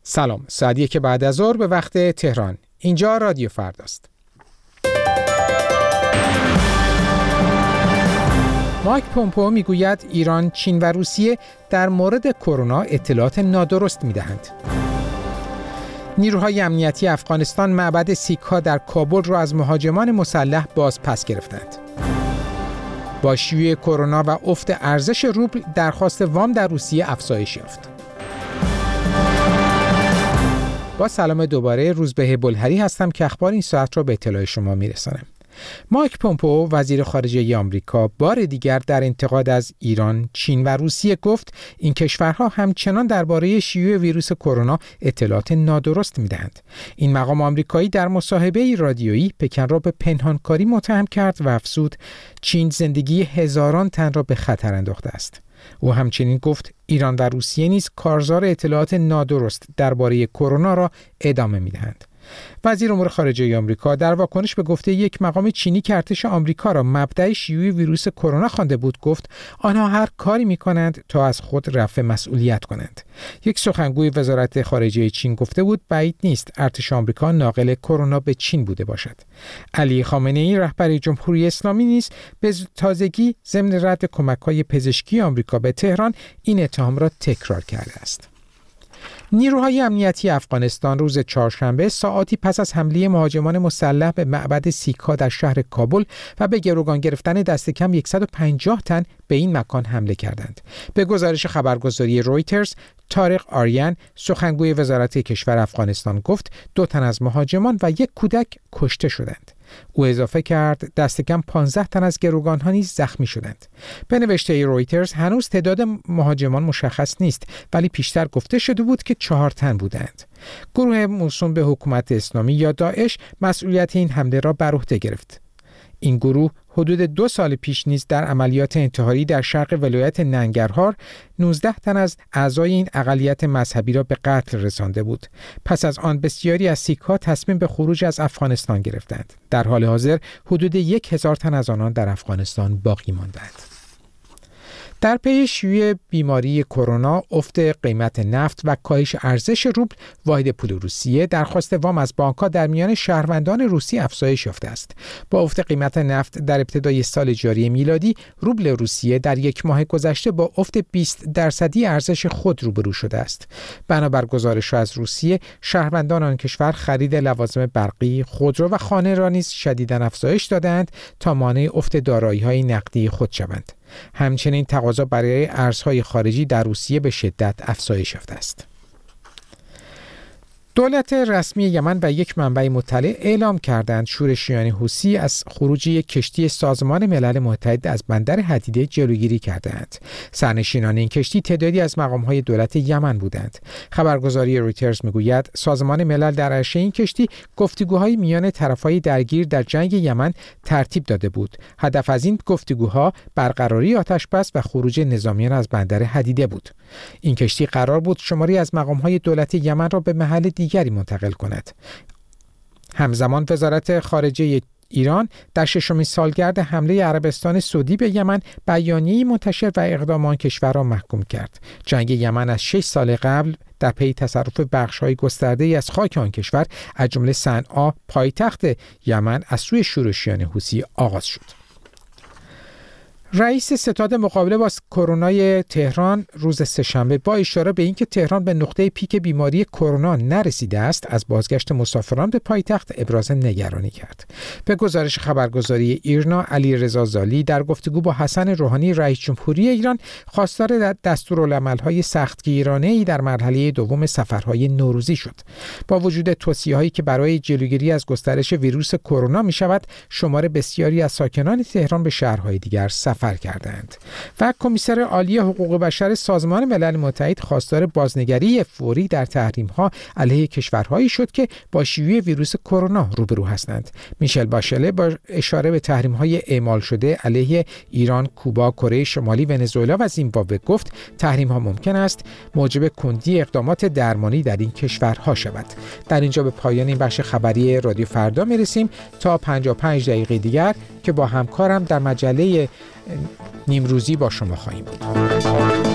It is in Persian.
سلام، ساعت 1 بعد از ظهر به وقت تهران. اینجا رادیو فرداست. مایک پومپئو میگوید ایران، چین و روسیه در مورد کرونا اطلاعات نادرست میدهند. نیروهای امنیتی افغانستان معبد سیک‌ها در کابل را از مهاجمان مسلح باز پس گرفتند. با شیوع کرونا و افت ارزش روبل، درخواست وام در روسیه افزایش یافت. با سلام دوباره، روزبه بلهری هستم که اخبار این ساعت را به اطلاع شما میرسانم. مایک پومپئو وزیر خارجه آمریکا بار دیگر در انتقاد از ایران، چین و روسیه گفت این کشورها همچنان درباره شیوع ویروس کرونا اطلاعات نادرست میدهند. این مقام آمریکایی در مصاحبه رادیویی پکن را به پنهانکاری متهم کرد و افزود چین زندگی هزاران تن را به خطر انداخته است. او همچنین گفت ایران و روسیه نیز کارزار اطلاعات نادرست درباره کرونا را ادامه میدهند. وزیر امور خارجه آمریکا در واکنش به گفته یک مقام چینی که ارتش آمریکا را مبدأ شیوع ویروس کرونا خوانده بود، گفت آنها هر کاری می‌کنند تا از خود رفع مسئولیت کنند. یک سخنگوی وزارت خارجه چین گفته بود بعید نیست ارتش آمریکا ناقل کرونا به چین بوده باشد. علی خامنه‌ای رهبر جمهوری اسلامی نیز به تازگی ضمن رد کمک‌های پزشکی آمریکا به تهران این اتهام را تکرار کرده است. نیروهای امنیتی افغانستان روز چهارشنبه ساعاتی پس از حمله مهاجمان مسلح به معبد سیک‌ها در شهر کابل و به گروگان گرفتن دست کم 150 تن به این مکان حمله کردند. به گزارش خبرگزاری رویترز، طارق آریان، سخنگوی وزارت کشور افغانستان گفت 2 تن از مهاجمان و 1 کودک کشته شدند. او اضافه کرد دست کم 15 تن از گروگان‌ها نیز زخمی شدند. به نوشته رویترز هنوز تعداد مهاجمان مشخص نیست، ولی پیشتر گفته شده بود که 4 تن بودند. گروه موسوم به حکومت اسلامی یا داعش مسئولیت این حمله را بر عهده گرفت. این گروه حدود 2 سال پیش نیز در عملیات انتحاری در شرق ولایت ننگرهار 19 تن از اعضای این اقلیت مذهبی را به قتل رسانده بود. پس از آن بسیاری از سیک‌ها تصمیم به خروج از افغانستان گرفتند. در حال حاضر حدود 1000 تن از آنان در افغانستان باقی ماندند. در پی شیوع بیماری کرونا، افت قیمت نفت و کاهش ارزش روبل واحد پول روسیه، درخواست وام از بانک‌ها در میان شهروندان روسی افزایش یافته است. با افت قیمت نفت در ابتدای سال جاری میلادی، روبل روسیه در 1 ماه گذشته با افت 20% ارزش خود روبرو شده است. بنابر گزارش‌ها از روسیه، شهروندان آن کشور خرید لوازم برقی، خودرو و خانه را نیز شدیداً افزایش دادند تا مانع افت دارایی‌های نقدی خود شوند. همچنین تقاضا برای ارزهای خارجی در روسیه به شدت افزایش یافته است. دولت رسمی یمن و یک منبع مطلع اعلام کردند شورشیان حوثی از خروج یک کشتی سازمان ملل متحد از بندر حدیده جلوگیری کردند. سرنشینان این کشتی تعدادی از مقام‌های دولت یمن بودند. خبرگزاری رویترز میگوید سازمان ملل در عرشه این کشتی گفتگوهای میان طرفهای درگیر در جنگ یمن ترتیب داده بود. هدف از این گفتگوها برقراری آتش‌بس و خروج نظامیان از بندر حدیده بود. این کشتی قرار بود شماری از مقام‌های دولت یمن را به محل دیگری منتقل کند. همزمان وزارت خارجه ایران در 6مین سالگرد حمله عربستان سعودی به یمن بیانیه‌ای منتشر و اقدام آن کشور را محکوم کرد. جنگ یمن از 6 سال قبل در پی تصرف بخش‌های گسترده‌ای از خاک آن کشور از جمله صنعا پایتخت یمن از سوی شورشیان حوثی آغاز شد. رئیس ستاد مقابله با کرونای تهران روز سه‌شنبه با اشاره به اینکه تهران به نقطه پیک بیماری کرونا نرسیده است، از بازگشت مسافران به پایتخت ابراز نگرانی کرد. به گزارش خبرگزاری ایرنا، علیرضا زالی در گفتگو با حسن روحانی رئیس جمهوری ایران خواستار دستورالعمل‌های سختگیرانه‌ای در مرحله دوم سفرهای نوروزی شد. با وجود توصیه‌هایی که برای جلوگیری از گسترش ویروس کرونا می‌شود، شمار بسیاری از ساکنان تهران به شهرهای دیگر سفر کردند. و کمیسر عالی حقوق بشر سازمان ملل متحد خواستار بازنگری فوری در تحریم‌ها علیه کشورهایی شد که با شیوع ویروس کرونا روبرو هستند. میشل باشله با اشاره به تحریم‌های اعمال شده علیه ایران، کوبا، کره شمالی، ونزوئلا و زیمبابوه گفت تحریم‌ها ممکن است موجب کندی اقدامات درمانی در این کشورها شود. در اینجا به پایان این بخش خبری رادیو فردا میرسیم تا 55 دقیقه دیگر که با همکارم در مجله نیمروزی با شما خواهیم بود.